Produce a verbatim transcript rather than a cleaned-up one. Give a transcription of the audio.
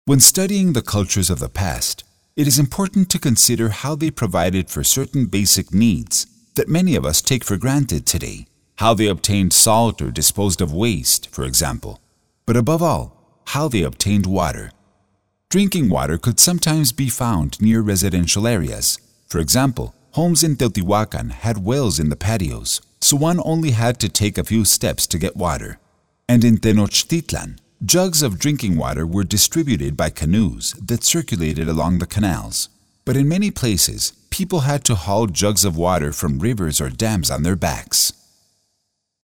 When studying the cultures of the past, it is important to consider how they provided for certain basic needs that many of us take for granted today, how they obtained salt or disposed of waste, for example, but above all, how they obtained water. Drinking water could sometimes be found near residential areas. For example, homes in Teotihuacan had wells in the patios, so one only had to take a few steps to get water. And in Tenochtitlan, jugs of drinking water were distributed by canoes that circulated along the canals. But in many places, people had to haul jugs of water from rivers or dams on their backs.